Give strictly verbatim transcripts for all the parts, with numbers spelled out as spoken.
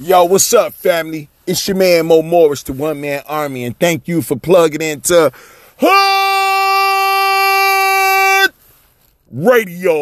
Yo, what's up, family? It's your man Mo Morris, the One Man Army, and thank you for plugging into Hood Radio.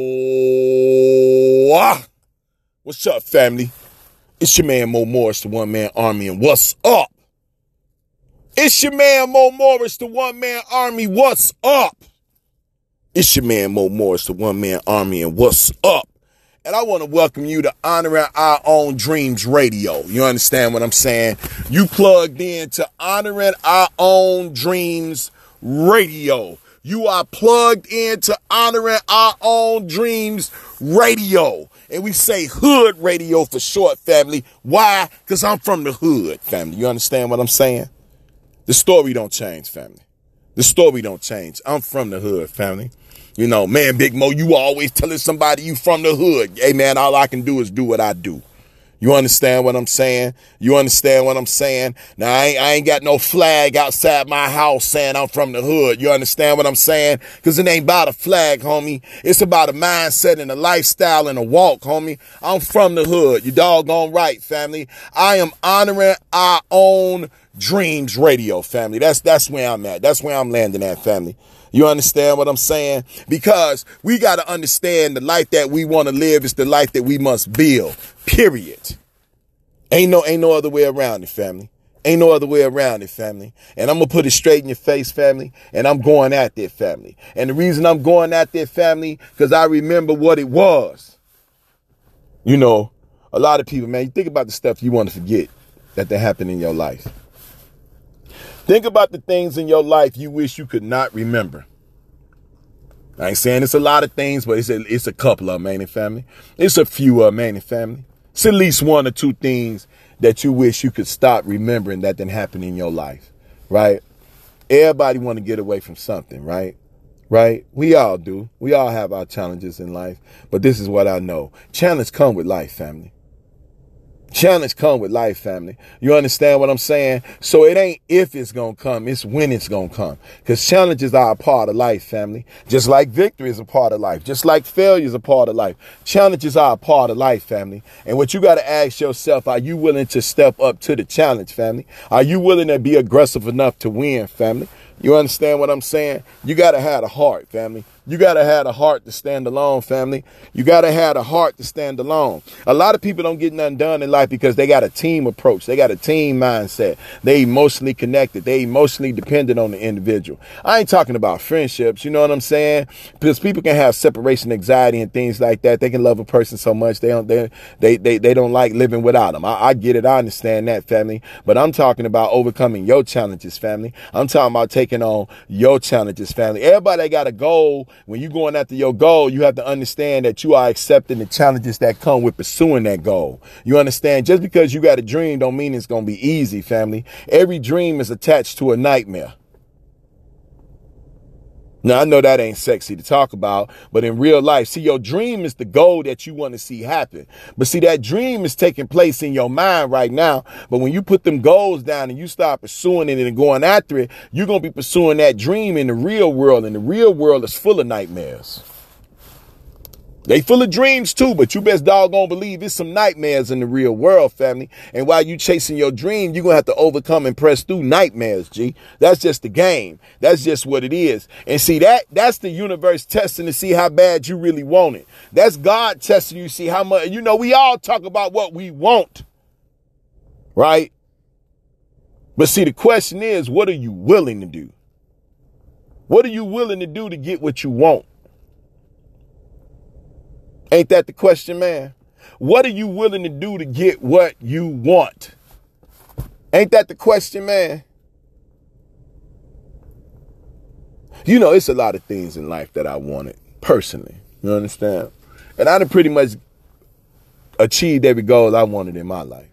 What's up, family? It's your man Mo Morris, the One Man Army, and what's up? It's your man Mo Morris, the One Man Army. What's up? It's your man Mo Morris, the One Man Army, and what's up? And I want to welcome you to Honoring Our Own Dreams Radio. You understand what I'm saying? You plugged in to Honoring Our Own Dreams Radio. You are plugged into Honoring Our Own Dreams Radio. And we say Hood Radio for short, family. Why? Because I'm from the hood, family. You understand what I'm saying? The story don't change, family. The story don't change. I'm from the hood, family. You know, man, Big Mo, you always telling somebody you from the hood. Hey, man, all I can do is do what I do. You understand what I'm saying? You understand what I'm saying? Now, I ain't, I ain't got no flag outside my house saying I'm from the hood. You understand what I'm saying? Because it ain't about a flag, homie. It's about a mindset and a lifestyle and a walk, homie. I'm from the hood. You doggone right, family. I am Honoring Our Own Dreams Radio, family. That's, that's where I'm at. That's where I'm landing at, family. You understand what I'm saying? Because we got to understand the life that we want to live is the life that we must build, period. Ain't no, ain't no other way around it, family. Ain't no other way around it, family. And I'm going to put it straight in your face, family. And I'm going at that, family. And the reason I'm going at that, family, because I remember what it was. You know, a lot of people, man, you think about the stuff you want to forget that that happened in your life. Think about the things in your life you wish you could not remember. I ain't saying it's a lot of things, but it's a, it's a couple of them, ain't it, family? It's a few of them, ain't it, family? It's at least one or two things that you wish you could stop remembering that didn't happen in your life, right? Everybody want to get away from something, right? Right? We all do. We all have our challenges in life, but this is what I know. Challenge come with life, family. Challenge come with life, family. You understand what I'm saying? So it ain't if it's going to come, it's when it's going to come. Because challenges are a part of life, family. Just like victory is a part of life. Just like failure is a part of life. Challenges are a part of life, family. And what you got to ask yourself, are you willing to step up to the challenge, family? Are you willing to be aggressive enough to win, family? You understand what I'm saying? You got to have a heart, family. You got to have a heart to stand alone, family. You got to have a heart to stand alone. A lot of people don't get nothing done in life because they got a team approach. They got a team mindset. They emotionally connected. They emotionally dependent on the individual. I ain't talking about friendships. You know what I'm saying? Because people can have separation anxiety and things like that. They can love a person so much they don't they they they, they don't like living without them. I, I get it. I understand that, family. But I'm talking about overcoming your challenges, family. I'm talking about taking on your challenges, family. Everybody got a goal. When you're going after your goal, you have to understand that you are accepting the challenges that come with pursuing that goal. You understand? Just because you got a dream don't mean it's going to be easy, family. Every dream is attached to a nightmare. Now, I know that ain't sexy to talk about, but in real life, see, your dream is the goal that you want to see happen. But see, that dream is taking place in your mind right now. But when you put them goals down and you start pursuing it and going after it, you're going to be pursuing that dream in the real world. And the real world is full of nightmares. They full of dreams too, but you best doggone believe there's some nightmares in the real world, family. And while you chasing your dream, you're going to have to overcome and press through nightmares, G. That's just the game. That's just what it is. And see, that that's the universe testing to see how bad you really want it. That's God testing you to see how much, you know, we all talk about what we want, right? But see, the question is, what are you willing to do? What are you willing to do to get what you want? Ain't that the question, man? What are you willing to do to get what you want? Ain't that the question, man? You know, it's a lot of things in life that I wanted personally. You understand? And I done pretty much achieved every goal I wanted in my life.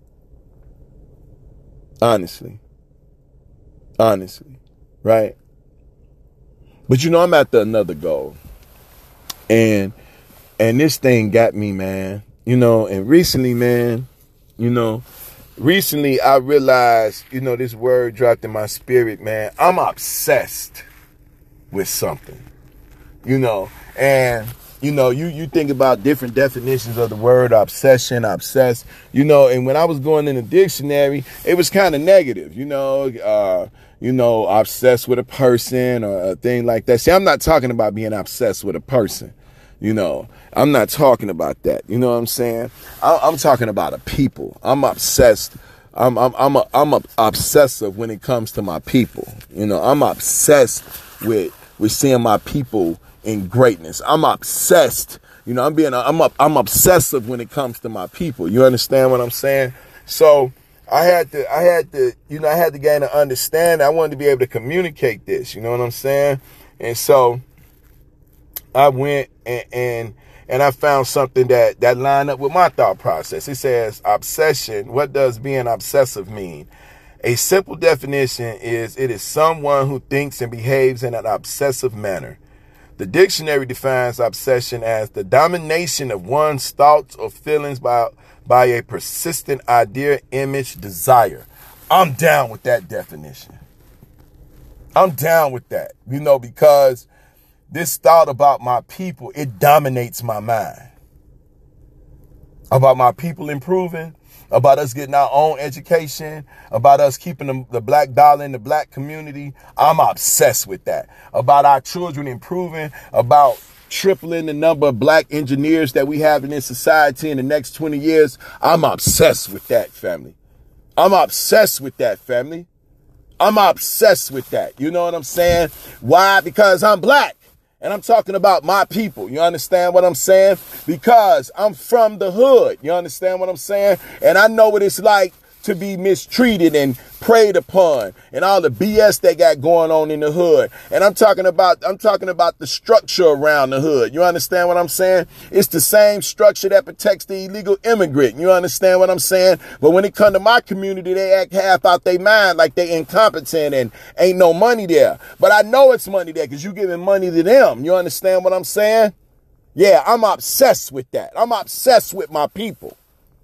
Honestly. Honestly. Right? But you know, I'm after another goal. And And this thing got me, man, you know, and recently, man, you know, recently I realized, you know, this word dropped in my spirit, man. I'm obsessed with something, you know, and you know, you, you think about different definitions of the word obsession, obsessed, you know, and when I was going in the dictionary, it was kind of negative, you know, uh, you know, obsessed with a person or a thing like that. See, I'm not talking about being obsessed with a person. You know, I'm not talking about that. You know what I'm saying? I, I'm talking about a people. I'm obsessed. I'm I'm I'm a, I'm a obsessive when it comes to my people. You know, I'm obsessed with with seeing my people in greatness. I'm obsessed. You know, I'm being I'm up, I'm obsessive when it comes to my people. You understand what I'm saying? So I had to I had to you know I had to gain an understanding. I wanted to be able to communicate this. You know what I'm saying? And so I went and, and and I found something that, that lined up with my thought process. It says, obsession. What does being obsessive mean? A simple definition is it is someone who thinks and behaves in an obsessive manner. The dictionary defines obsession as the domination of one's thoughts or feelings by, by a persistent idea, image, desire. I'm down with that definition. I'm down with that, you know, because this thought about my people, it dominates my mind. About my people improving, about us getting our own education, about us keeping the, the black dollar in the black community. I'm obsessed with that. About our children improving, about tripling the number of black engineers that we have in this society in the next twenty years. I'm obsessed with that, family. I'm obsessed with that, family. I'm obsessed with that. You know what I'm saying? Why? Because I'm black. And I'm talking about my people. You understand what I'm saying? Because I'm from the hood. You understand what I'm saying? And I know what it's like to be mistreated and preyed upon and all the B S they got going on in the hood. And I'm talking about, I'm talking about the structure around the hood. You understand what I'm saying? It's the same structure that protects the illegal immigrant. You understand what I'm saying? But when it comes to my community, they act half out their mind like they incompetent and ain't no money there. But I know it's money there because you giving money to them. You understand what I'm saying? Yeah, I'm obsessed with that. I'm obsessed with my people.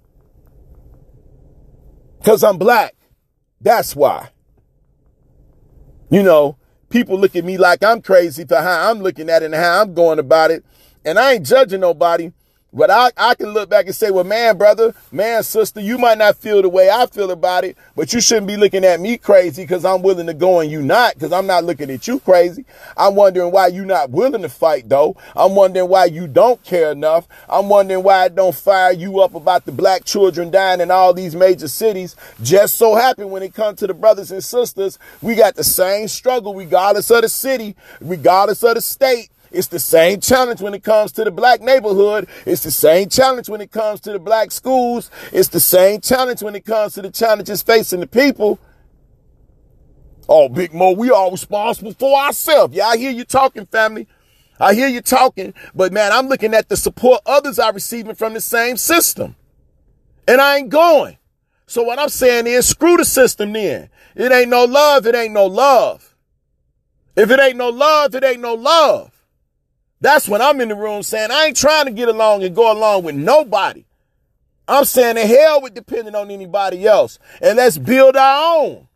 Because I'm black. That's why. You know, people look at me like I'm crazy for how I'm looking at it and how I'm going about it. And I ain't judging nobody. But I, I can look back and say, well, man, brother, man, sister, you might not feel the way I feel about it, but you shouldn't be looking at me crazy because I'm willing to go and you not, because I'm not looking at you crazy. I'm wondering why you not willing to fight, though. I'm wondering why you don't care enough. I'm wondering why it don't fire you up about the black children dying in all these major cities. Just so happen when it comes to the brothers and sisters, we got the same struggle regardless of the city, regardless of the state. It's the same challenge when it comes to the black neighborhood. It's the same challenge when it comes to the black schools. It's the same challenge when it comes to the challenges facing the people. Oh, Big Mo, we all responsible for ourselves. Yeah, I hear you talking, family. I hear you talking. But, man, I'm looking at the support others are receiving from the same system. And I ain't going. So what I'm saying is screw the system then. It ain't no love. It ain't no love. If it ain't no love, it ain't no love. That's when I'm in the room saying I ain't trying to get along and go along with nobody. I'm saying the hell with depending on anybody else. And let's build our own.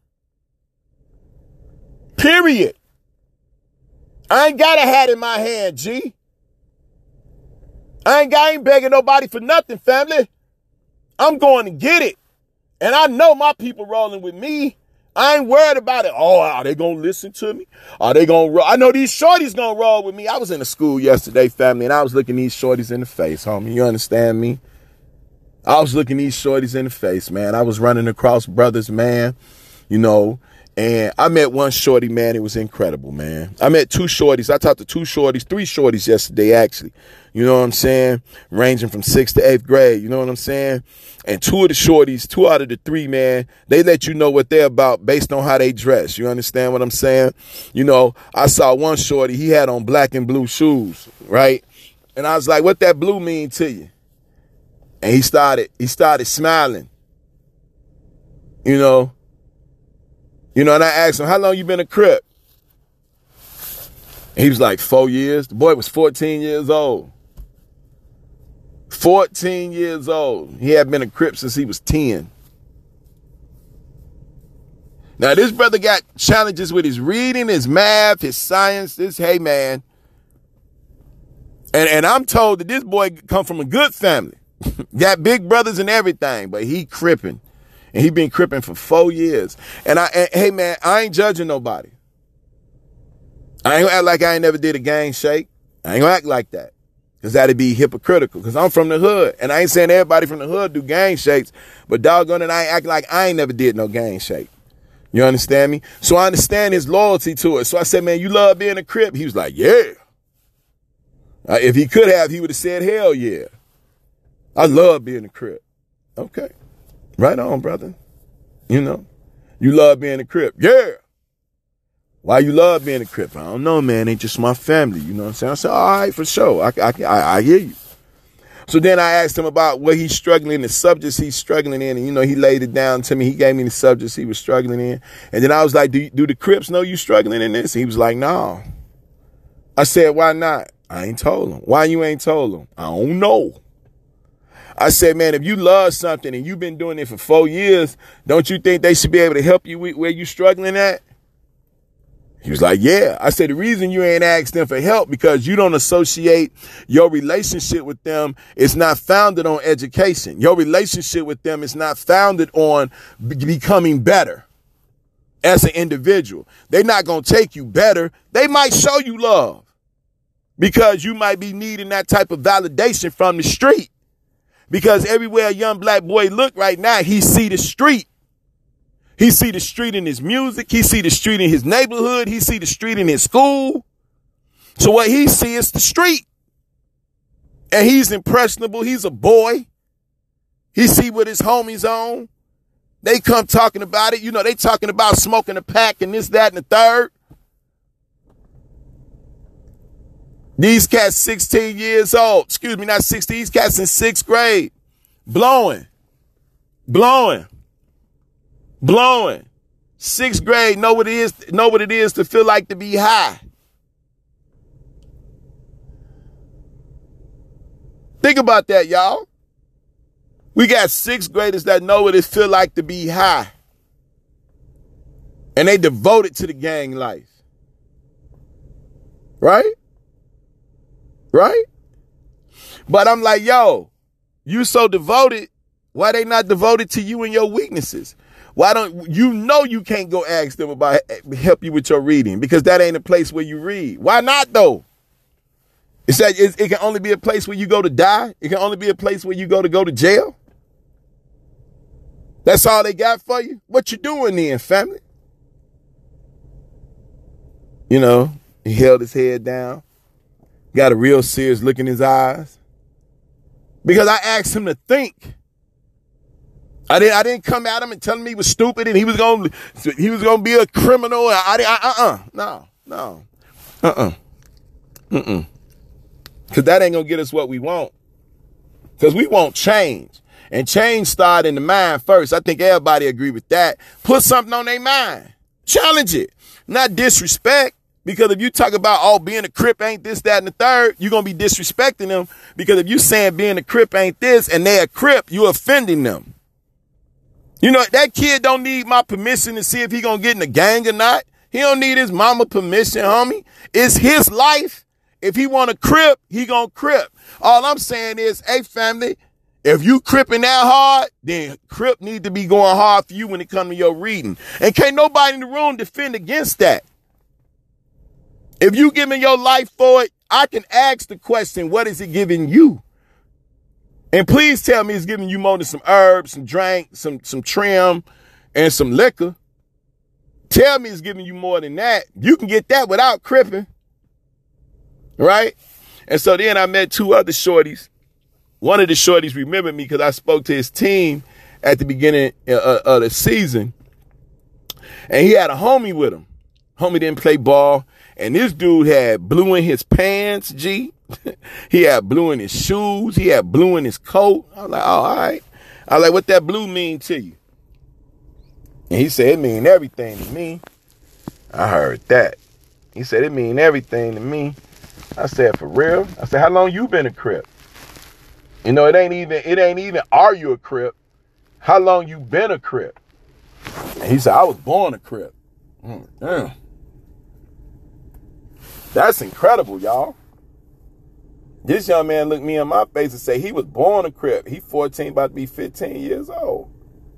Period. I ain't got a hat in my hand, G. I ain't, I ain't begging nobody for nothing, family. I'm going to get it. And I know my people rolling with me. I ain't worried about it. Oh, are they going to listen to me? Are they going to roll? I know these shorties going to roll with me. I was in the school yesterday, family, and I was looking these shorties in the face, homie. You understand me? I was looking these shorties in the face, man. I was running across brothers, man, you know, and I met one shorty, man. It was incredible, man. I met two shorties. I talked to two shorties, three shorties yesterday, actually. You know what I'm saying? Ranging from sixth to eighth grade. You know what I'm saying? And two of the shorties, two out of the three, man, they let you know what they're about based on how they dress. You understand what I'm saying? You know, I saw one shorty, he had on black and blue shoes, right? And I was like, what that blue mean to you? And he started, he started smiling. You know? You know, and I asked him, how long you been a Crip? He was like, four years. The boy was fourteen years old. fourteen years old. He had been a Crip since he was ten. Now, this brother got challenges with his reading, his math, his science. This, hey, man, And, and I'm told that this boy come from a good family. Got big brothers and everything, but he cripping. And he been cripping for four years. And I, and, hey man, I ain't judging nobody. I ain't gonna act like I ain't never did a gang shake. I ain't gonna act like that. Cause that'd be hypocritical. Cause I'm from the hood. And I ain't saying everybody from the hood do gang shakes, but doggone it, I ain't act like I ain't never did no gang shake. You understand me? So I understand his loyalty to it. So I said, man, you love being a Crip? He was like, yeah. Uh, if he could have, he would have said, hell yeah. I love being a Crip. Okay. Right on, brother. You know, you love being a Crip. Yeah. Why you love being a Crip? I don't know, man. Ain't just my family. You know what I'm saying? I said, all right, for sure. I, I, I, I hear you. So then I asked him about what he's struggling, the subjects he's struggling in. And, you know, he laid it down to me. He gave me the subjects he was struggling in. And then I was like, do, do the Crips know you struggling in this? And he was like, no. I said, why not? I ain't told him. Why you ain't told him? I don't know. I said, man, if you love something and you've been doing it for four years, don't you think they should be able to help you with where you struggling at? He was like, yeah. I said, the reason you ain't asked them for help because you don't associate your relationship with them. It's not founded on education. Your relationship with them is not founded on be- becoming better as an individual. They're not going to take you better. They might show you love because you might be needing that type of validation from the street. Because everywhere a young black boy look right now, he see the street. He see the street in his music. He see the street in his neighborhood. He see the street in his school. So what he see is the street. And he's impressionable. He's a boy. He see what his homies on. They come talking about it. You know, they talking about smoking a pack and this, that, and the third. These cats sixteen years old. Excuse me, not sixteen. These cats in sixth grade. Blowing. Blowing. Blowing. Sixth grade, know what it is, know what it is to feel like to be high. Think about that, y'all. We got sixth graders that know what it feel like to be high. And they devoted to the gang life. Right? Right? But I'm like, yo, you so devoted. Why they not devoted to you and your weaknesses? Why don't you know you can't go ask them about help you with your reading because that ain't a place where you read. Why not though? It's that it, it can only be a place where you go to die. It can only be a place where you go to go to jail. That's all they got for you. What you doing then, family? You know, he held his head down. Got a real serious look in his eyes. Because I asked him to think. I didn't I didn't come at him and tell him he was stupid and he was gonna he was gonna be a criminal. I, I, I uh-uh. No, no. Uh-uh. Mm-mm. Cause that ain't gonna get us what we want. Cause we want change. And change started in the mind first. I think everybody agree with that. Put something on their mind. Challenge it. Not disrespect. Because if you talk about, oh, being a Crip ain't this, that, and the third, you're going to be disrespecting them. Because if you saying being a Crip ain't this and they're a Crip, you're offending them. You know, that kid don't need my permission to see if he going to get in the gang or not. He don't need his mama permission, homie. It's his life. If he want to Crip, he going to Crip. All I'm saying is, hey, family, if you cripping that hard, then Crip need to be going hard for you when it comes to your reading. And can't nobody in the room defend against that. If you giving your life for it, I can ask the question, what is it giving you? And please tell me it's giving you more than some herbs, some drink, some, some trim, and some liquor. Tell me it's giving you more than that. You can get that without cripping. Right? And so then I met two other shorties. One of the shorties remembered me because I spoke to his team at the beginning of, of the season. And he had a homie with him. Homie didn't play ball. And this dude had blue in his pants, G. He had blue in his shoes. He had blue in his coat. I was like, oh, all right. I was like, what that blue mean to you? And he said, it mean everything to me. I heard that. He said, it mean everything to me. I said, for real? I said, how long you been a Crip? You know, it ain't even, it ain't even, are you a Crip? How long you been a Crip? And he said, I was born a Crip. Mm, damn. That's incredible, y'all. This young man looked me in my face and say he was born a Crip. He fourteen, about to be fifteen years old.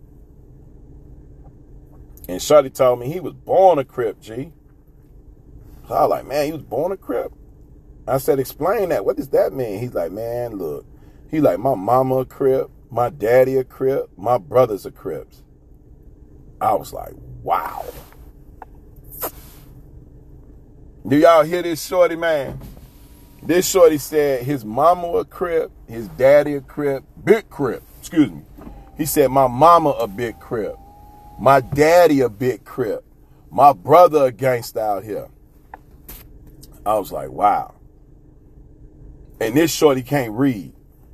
And Shorty told me he was born a Crip, G. So I was like, man, he was born a Crip? I said, explain that. What does that mean? He's like, man, look. He's like, my mama a Crip, my daddy a Crip, my brothers are Crips. I was like, wow. Do y'all hear this shorty, man? This shorty said his mama a Crip, his daddy a Crip, big Crip, excuse me. He said, my mama a big Crip, my daddy a big Crip, my brother a gangster out here. I was like, wow. And this shorty can't read.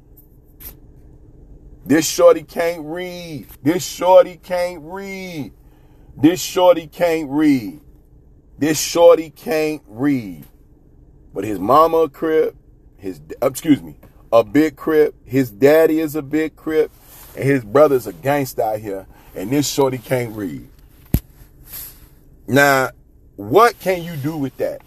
This shorty can't read. This shorty can't read. This shorty can't read. This shorty can't read. But his mama a Crip, his, excuse me, a big Crip, his daddy is a big Crip, and his brother's a gangster out here, and this shorty can't read. Now, what can you do with that?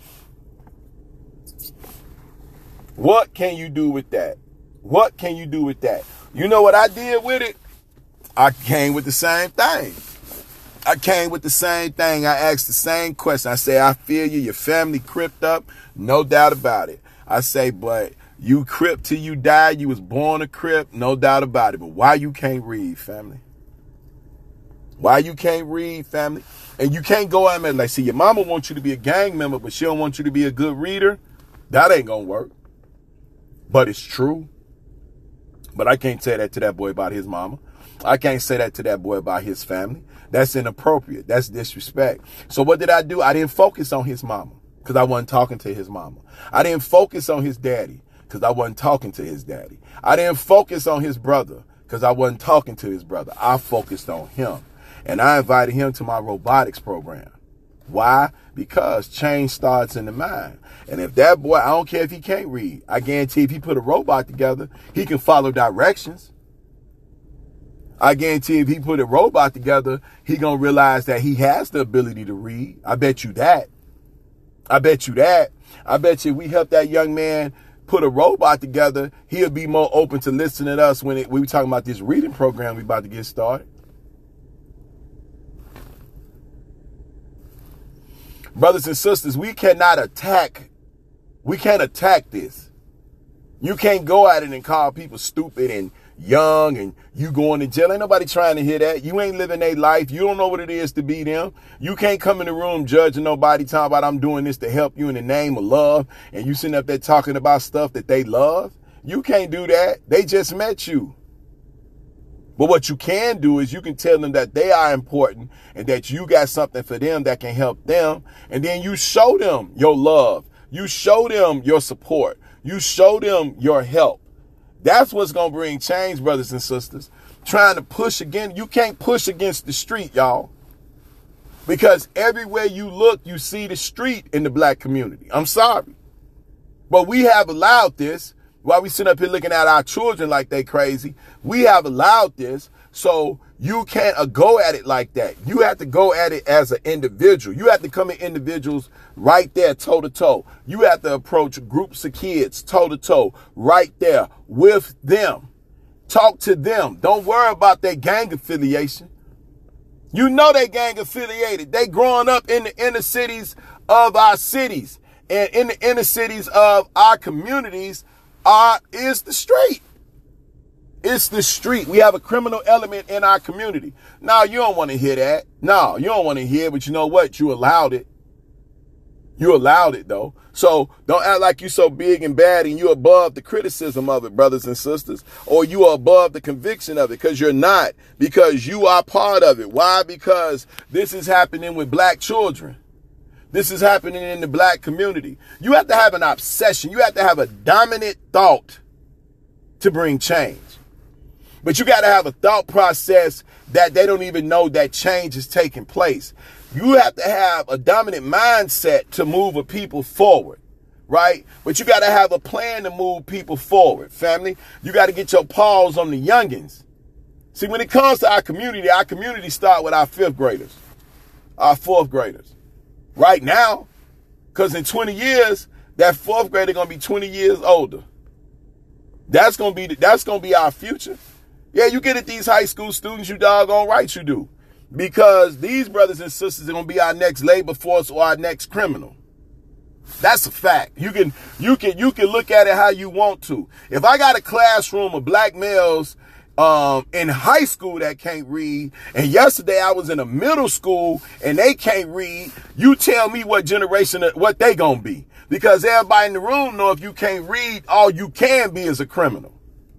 What can you do with that? What can you do with that? You know what I did with it? I came with the same thing. I came with the same thing. I asked the same question. I say, I feel you. Your family cripped up. No doubt about it. I say, but you Crip till you die. You was born a Crip. No doubt about it. But why you can't read, family? Why you can't read, family? And you can't go out and like, see, your mama wants you to be a gang member, but she don't want you to be a good reader. That ain't gonna work. But it's true. But I can't say that to that boy about his mama. I can't say that to that boy about his family. That's inappropriate. That's disrespect. So what did I do? I didn't focus on his mama because I wasn't talking to his mama. I didn't focus on his daddy because I wasn't talking to his daddy. I didn't focus on his brother because I wasn't talking to his brother. I focused on him. And I invited him to my robotics program. Why? Because change starts in the mind. And if that boy, I don't care if he can't read, I guarantee if he put a robot together, he can follow directions. I guarantee if he put a robot together, he gonna realize that he has the ability to read. I bet you that. I bet you that. I bet you if we help that young man put a robot together, he'll be more open to listening to us when it, we were talking about this reading program we about to get started. Brothers and sisters, we cannot attack. We can't attack this. You can't go at it and call people stupid and young and you going to jail. Ain't nobody trying to hear that. You ain't living their life. You don't know what it is to be them. You can't come in the room judging nobody, talking about I'm doing this to help you in the name of love, and you sitting up there talking about stuff that they love. You can't do that. They just met you. But what you can do is you can tell them that they are important and that you got something for them that can help them. And then you show them your love. You show them your support. You show them your help. That's what's going to bring change, brothers and sisters. Trying to push again. You can't push against the street, y'all. Because everywhere you look, you see the street in the black community. I'm sorry. But we have allowed this. While we sit up here looking at our children like they crazy, we have allowed this. So you can't uh, go at it like that. You have to go at it as an individual. You have to come in individuals right there, toe to toe. You have to approach groups of kids toe to toe right there with them. Talk to them. Don't worry about their gang affiliation. You know they gang affiliated. They growing up in the inner cities of our cities and in the inner cities of our communities. Uh, is the street. It's the street. We have a criminal element in our community. No, you don't want to hear that. No, you don't want to hear it, but you know what? You allowed it. You allowed it, though. So don't act like you're so big and bad and you're above the criticism of it, brothers and sisters, or you are above the conviction of it, because you're not, because you are part of it. Why? Because this is happening with black children. This is happening in the black community. You have to have an obsession. You have to have a dominant thought to bring change. But you got to have a thought process that they don't even know that change is taking place. You have to have a dominant mindset to move a people forward, right? But you got to have a plan to move people forward, family. You got to get your paws on the youngins. See, when it comes to our community, our community start with our fifth graders, our fourth graders. Right now, because in twenty years, that fourth grader going to be twenty years older. That's gonna be that's gonna be our future. Yeah, you get at these high school students, you doggone right you do. Because these brothers and sisters are gonna be our next labor force or our next criminal. That's a fact. You can you can you can look at it how you want to. If I got a classroom of black males um in high school that can't read, and yesterday I was in a middle school and they can't read, you tell me what generation what they gonna be. Because everybody in the room know if you can't read, all you can be is a criminal.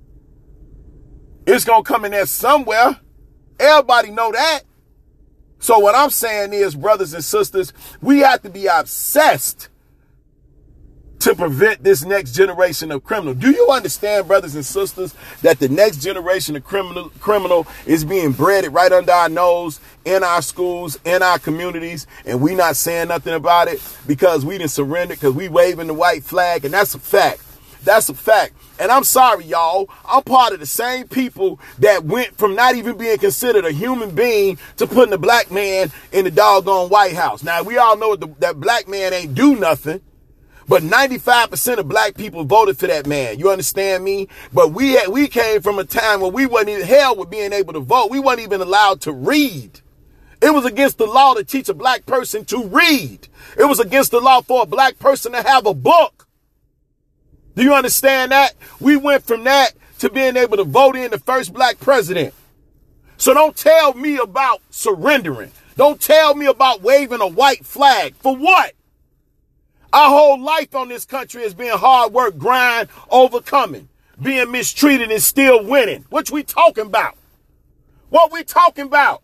It's gonna come in there somewhere. Everybody know that. So what I'm saying is, brothers and sisters, we have to be obsessed to prevent this next generation of criminal. Do you understand, brothers and sisters, that the next generation of criminal criminal is being bred right under our nose, in our schools, in our communities, and we not saying nothing about it because we didn't surrender, because we waving the white flag, and that's a fact. That's a fact. And I'm sorry, y'all. I'm part of the same people that went from not even being considered a human being to putting the black man in the doggone White House. Now, we all know that, that black man ain't do nothing. But ninety-five percent of black people voted for that man. You understand me? But we had, we came from a time where we wasn't even hell with being able to vote. We weren't even allowed to read. It was against the law to teach a black person to read. It was against the law for a black person to have a book. Do you understand that? We went from that to being able to vote in the first black president. So don't tell me about surrendering. Don't tell me about waving a white flag. For what? Our whole life on this country has been hard work, grind, overcoming, being mistreated and still winning. What we talking about? What we talking about?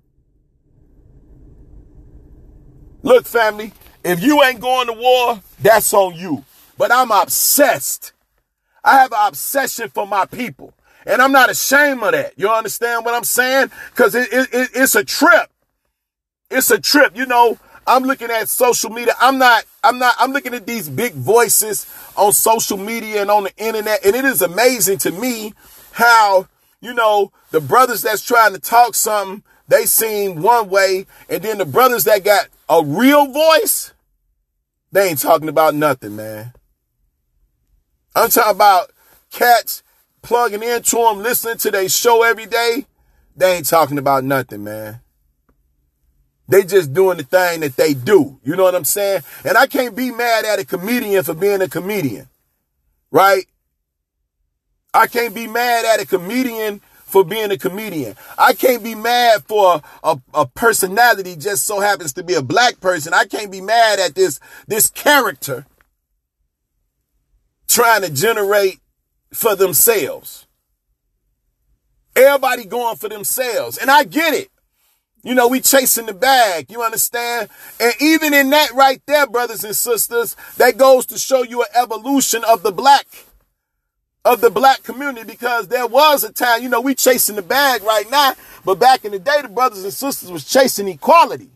Look, family, if you ain't going to war, that's on you. But I'm obsessed. I have an obsession for my people. And I'm not ashamed of that. You understand what I'm saying? Because it, it, it, it's a trip. It's a trip. You know, I'm looking at social media. I'm not, I'm not, I'm looking at these big voices on social media and on the internet. And it is amazing to me how, you know, the brothers that's trying to talk something, they seem one way. And then the brothers that got a real voice, they ain't talking about nothing, man. I'm talking about cats plugging into them, listening to their show every day. They ain't talking about nothing, man. They just doing the thing that they do. You know what I'm saying? And I can't be mad at a comedian for being a comedian, right? I can't be mad at a comedian for being a comedian. I can't be mad for a, a personality just so happens to be a black person. I can't be mad at this, this character trying to generate for themselves. Everybody going for themselves. And I get it. You know, we chasing the bag. You understand? And even in that right there, brothers and sisters, that goes to show you an evolution of the black, of the black community, because there was a time, you know, we chasing the bag right now, but back in the day, the brothers and sisters was chasing equality.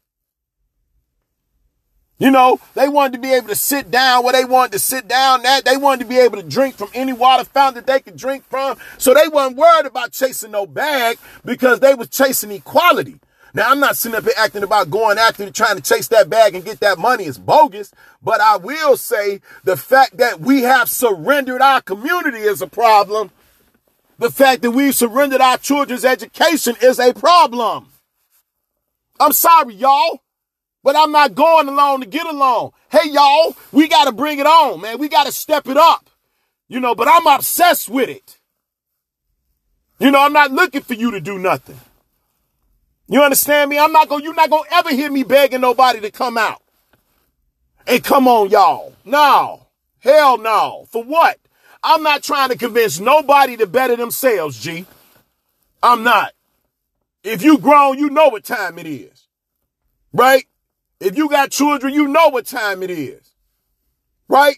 You know, they wanted to be able to sit down where they wanted to sit down at. They wanted to be able to drink from any water fountain that they could drink from. So they weren't worried about chasing no bag because they was chasing equality. Now, I'm not sitting up here acting about going after trying to chase that bag and get that money is bogus. But I will say the fact that we have surrendered our community is a problem. The fact that we've surrendered our children's education is a problem. I'm sorry, y'all. But I'm not going along to get along. Hey, y'all, we got to bring it on, man. We got to step it up, you know, but I'm obsessed with it. You know, I'm not looking for you to do nothing. You understand me? I'm not going, you're not going to ever hear me begging nobody to come out. And come on, y'all. No, hell no. For what? I'm not trying to convince nobody to better themselves, G. I'm not. If you grown, you know what time it is, right? If you got children, you know what time it is, right?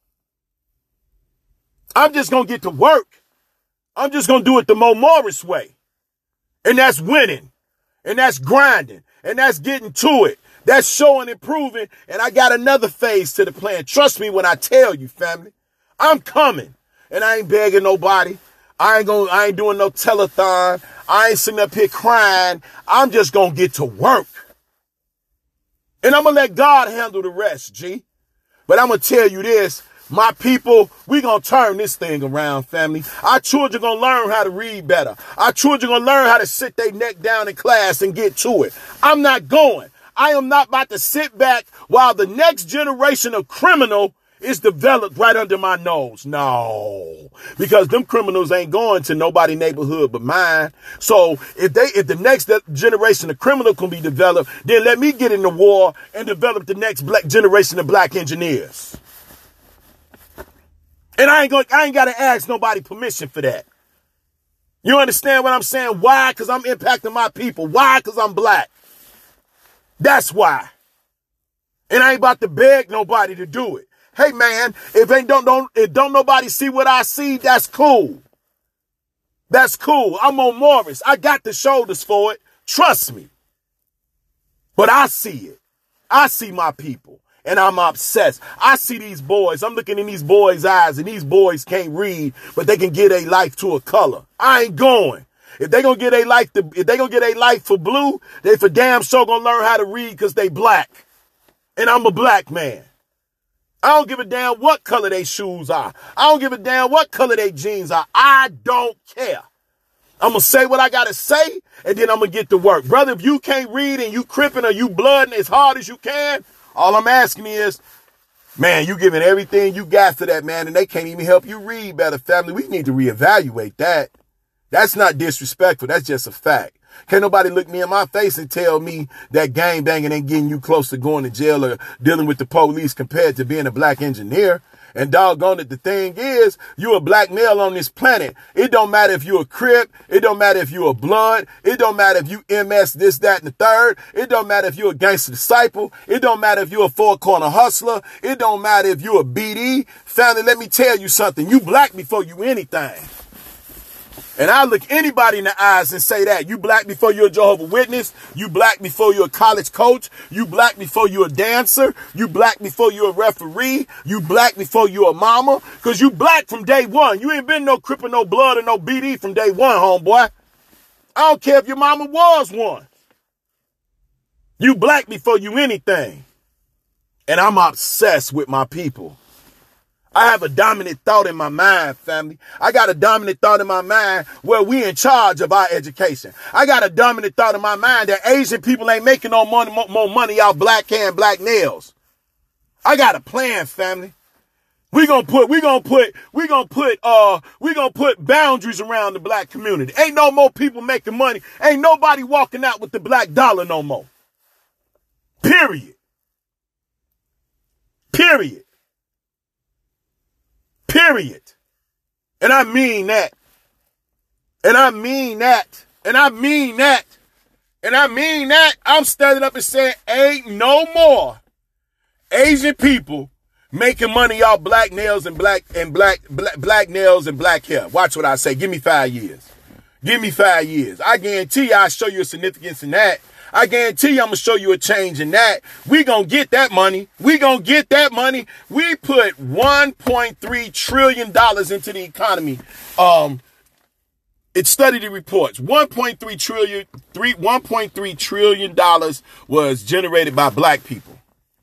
I'm just going to get to work. I'm just going to do it the Mo Morris way. And that's winning. And that's grinding. And that's getting to it. That's showing and proving. And I got another phase to the plan. Trust me when I tell you, family. I'm coming. And I ain't begging nobody. I ain't going, I ain't doing no telethon. I ain't sitting up here crying. I'm just going to get to work. And I'm going to let God handle the rest, G. But I'm going to tell you this. My people, we gonna turn this thing around, family. Our children gonna learn how to read better. Our children gonna learn how to sit their neck down in class and get to it. I'm not going. I am not about to sit back while the next generation of criminal is developed right under my nose. No, because them criminals ain't going to nobody neighborhood but mine. So if they, if the next generation of criminal can be developed, then let me get in the war and develop the next black generation of black engineers. And I ain't going, I ain't got to ask nobody permission for that. You understand what I'm saying? Why? Because I'm impacting my people. Why? Because I'm black. That's why. And I ain't about to beg nobody to do it. Hey man, if ain't don't don't if don't nobody see what I see, that's cool. That's cool. I'm on Morris. I got the shoulders for it. Trust me. But I see it. I see my people. And I'm obsessed. I see these boys. I'm looking in these boys' eyes, and these boys can't read, but they can get a life to a color. I ain't going. If they gonna get a life to, if they gonna get a life for blue, they for damn sure gonna learn how to read because they black. And I'm a black man. I don't give a damn what color they shoes are. I don't give a damn what color they jeans are. I don't care. I'm going to say what I got to say, and then I'm going to get to work. Brother, if you can't read and you cripping or you blooding as hard as you can, all I'm asking is, man, you giving everything you got for that, man, and they can't even help you read better, family. We need to reevaluate that. That's not disrespectful. That's just a fact. Can't nobody look me in my face and tell me that gang banging ain't getting you close to going to jail or dealing with the police compared to being a black engineer. And doggone it, the thing is, you a black male on this planet. It don't matter if you a Crip. It don't matter if you a Blood. It don't matter if you M S this, that, and the third. It don't matter if you a gangster disciple. It don't matter if you a four-corner hustler. It don't matter if you a B D. Family, let me tell you something. You black before you anything. And I look anybody in the eyes and say that. You black before you're a Jehovah's Witness. You black before you're a college coach. You black before you're a dancer. You black before you're a referee. You black before you're a mama. Because you black from day one. You ain't been no Crip or no Blood or no B D from day one, homeboy. I don't care if your mama was one. You black before you anything. And I'm obsessed with my people. I have a dominant thought in my mind, family. I got a dominant thought in my mind where we in charge of our education. I got a dominant thought in my mind that Asian people ain't making no money, more money out black hair and black nails. I got a plan, family. We gonna put, we gonna put, we gonna put, uh, we gonna put boundaries around the black community. Ain't no more people making money. Ain't nobody walking out with the black dollar no more. Period. Period. Period. And I mean that. And I mean that. And I mean that. And I mean that. I'm standing up and saying, ain't no more Asian people making money off black nails and black and black, black black nails and black hair. Watch what I say. Give me five years. Give me five years. I guarantee you I'll show you a significance in that. I guarantee you I'm going to show you a change in that. We going to get that money. We going to get that money. We put one point three trillion dollars into the economy. Um, it studied the reports. one point three trillion dollars, one point three trillion dollars was generated by black people.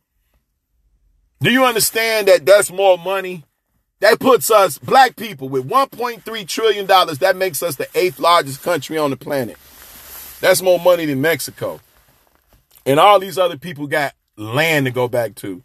Do you understand that that's more money? That puts us, black people, with one point three trillion dollars. That makes us the eighth largest country on the planet. That's more money than Mexico. And all these other people got land to go back to.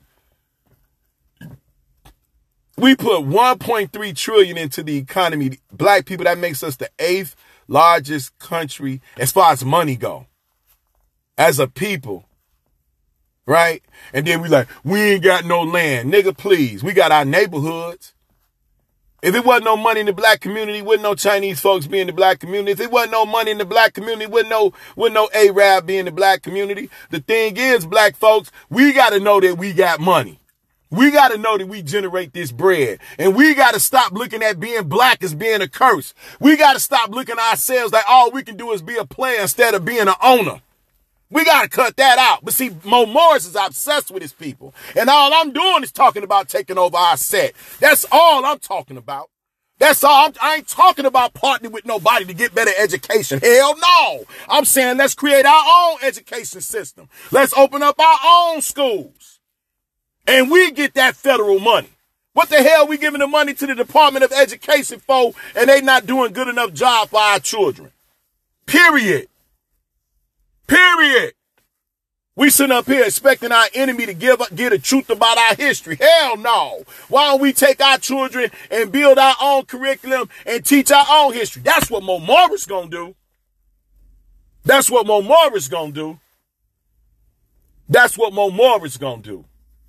We put one point three trillion dollars into the economy. Black people, that makes us the eighth largest country as far as money go. As a people. Right? And then we like, we ain't got no land. Nigga, please. We got our neighborhoods. If it wasn't no money in the black community, wouldn't no Chinese folks be in the black community. If it wasn't no money in the black community, wouldn't no, wouldn't no Arab be in the black community. The thing is, black folks, we got to know that we got money. We got to know that we generate this bread. And we got to stop looking at being black as being a curse. We got to stop looking at ourselves like all we can do is be a player instead of being an owner. We got to cut that out. But see, Mo Morris is obsessed with his people. And all I'm doing is talking about taking over our set. That's all I'm talking about. That's all. I'm, I ain't talking about partnering with nobody to get better education. Hell no. I'm saying let's create our own education system. Let's open up our own schools. And we get that federal money. What the hell we giving the money to the Department of Education for, and they not doing good enough job for our children? Period. Period. We sitting up here expecting our enemy to give up, get the truth about our history. Hell no. Why don't we take our children and build our own curriculum and teach our own history? That's what Mo Morris gonna do. That's what Mo Morris gonna do. That's what Mo Morris gonna do.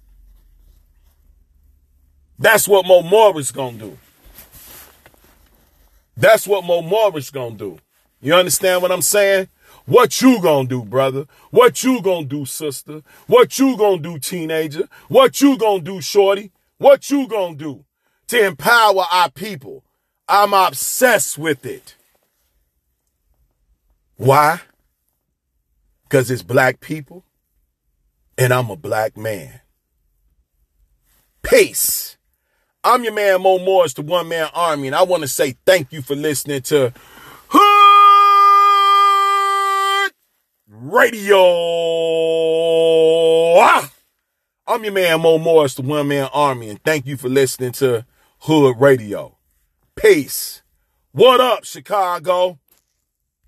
That's what Mo Morris gonna do. That's what Mo Morris gonna do. You understand what I'm saying? What you gonna do, brother? What you gonna do, sister? What you gonna do, teenager? What you gonna do, shorty? What you gonna do to empower our people? I'm obsessed with it. Why? Because it's black people and I'm a black man. Peace. I'm your man, Mo Morris, the One Man Army, and I want to say thank you for listening to Radio. I'm your man, Mo Morris, the One Man Army, and thank you for listening to Hood Radio. Peace. What up, Chicago?